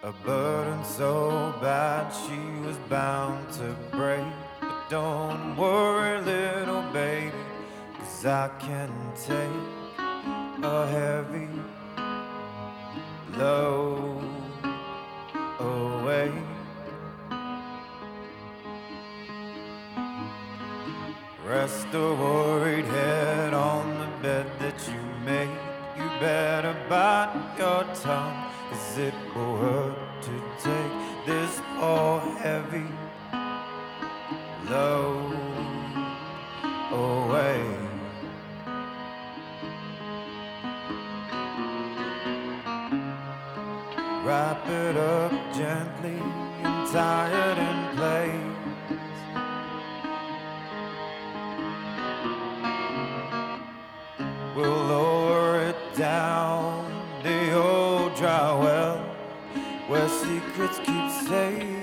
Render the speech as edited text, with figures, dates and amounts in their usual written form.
A burden so bad she was bound to break. But don't worry, little baby, 'cause I can take a heavy load away. Rest a worried head on the bed that you made. You better bite your tongue, 'cause it will hurt to take this poor heavy load away. Wrap it up gently and tie it in place. We'll lower it down the old dry well where secrets keep safe.